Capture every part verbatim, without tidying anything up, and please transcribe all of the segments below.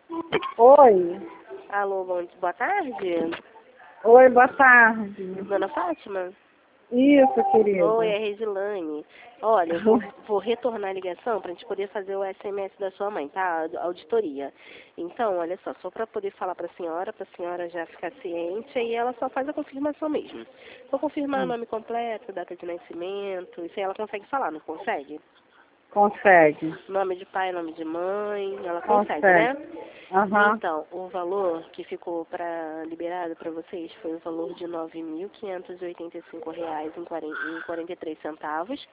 Oi. Alô, bom dia, boa tarde. Oi, boa tarde. Dona Fátima? Isso, querida. Oi, é Resilane. Olha, eu vou, vou retornar a ligação para a gente poder fazer o S M S da sua mãe, tá? A auditoria. Então, olha só, só para poder falar para a senhora, para a senhora já ficar ciente, aí ela só faz a confirmação mesmo. Vou confirmar o Hum. nome completo, data de nascimento, isso aí ela consegue falar, não consegue? Consegue. Nome de pai, nome de mãe, ela consegue, Consegue. né? Aham. Então, o valor que ficou para liberado para vocês foi o valor de nove mil quinhentos e oitenta e cinco reais e quarenta e três centavos.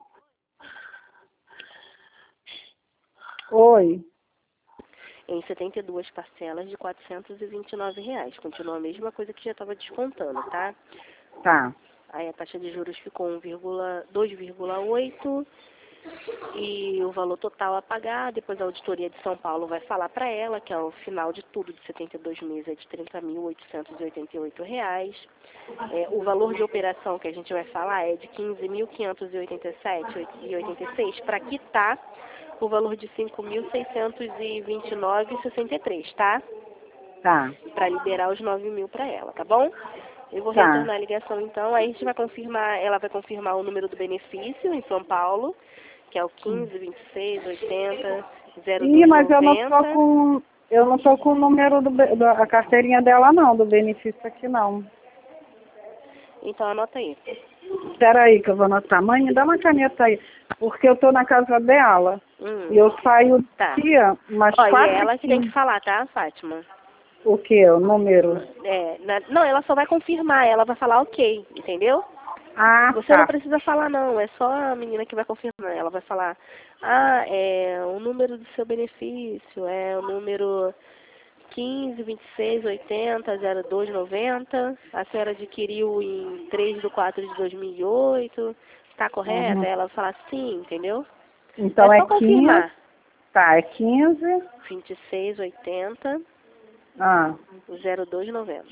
Oi. Em setenta e duas parcelas de quatrocentos e vinte e nove reais. Continua a mesma coisa que já estava descontando, tá? Tá. Aí a taxa de juros ficou dois vírgula oito e o valor total a pagar, depois a auditoria de São Paulo vai falar para ela que ao final de tudo de setenta e dois meses é de trinta mil oitocentos e oitenta e oito reais. É, o valor de operação que a gente vai falar é de quinze mil quinhentos e oitenta e sete reais e oitenta e seis centavos para quitar o valor de cinco mil seiscentos e vinte e nove reais e sessenta e três centavos, tá? Tá. Para liberar os nove mil para ela, tá bom? Eu vou Tá. retornar a ligação então, aí a gente vai confirmar, ela vai confirmar o número do benefício em São Paulo, que é o quinze, vinte e seis, oitenta, zero Ih, dois, mas eu não tô noventa. com. Eu não tô com o número do, be- da a carteirinha dela não, do benefício aqui não. Então anota aí. Espera aí que eu vou anotar. Mãe, me dá uma caneta aí. Porque eu tô na casa dela. Hum, E eu saio tá. daqui umas Ó, e é quatro ela e que tem que quinze. falar, tá, Fátima? O que? O número? É, na- não, ela só vai confirmar, ela vai falar ok, entendeu? Ah, Você não tá. precisa falar não, é só a menina que vai confirmar. Ela vai falar, ah, é o número do seu benefício, é o número quinze, vinte e seis, oitenta, zero dois, noventa. A senhora adquiriu em três de quatro de dois mil e oito. Tá correta? Uhum. Ela vai falar sim, entendeu? É Então é só quinze. confirmar. Tá, é quinze. vinte e seis, oitenta, Ah. zero dois, noventa.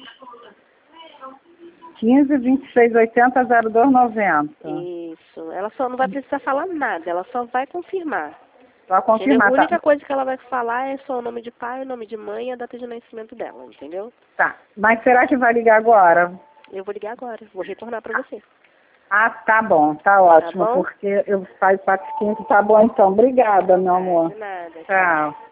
quinze, vinte e seis, oitenta, zero dois, noventa. Isso. Ela só não vai precisar falar nada, ela só vai confirmar. Só Entendeu? A confirmar, tá? única coisa que ela vai falar é só o nome de pai, o nome de mãe e a data de nascimento dela, entendeu? Tá. Mas será que vai ligar agora? Eu vou ligar agora, vou retornar pra você. Ah, tá bom, tá Tá ótimo, bom? porque eu saio quatro e quinze, tá bom então. Obrigada, meu Tá, amor. de nada, tchau. Tchau.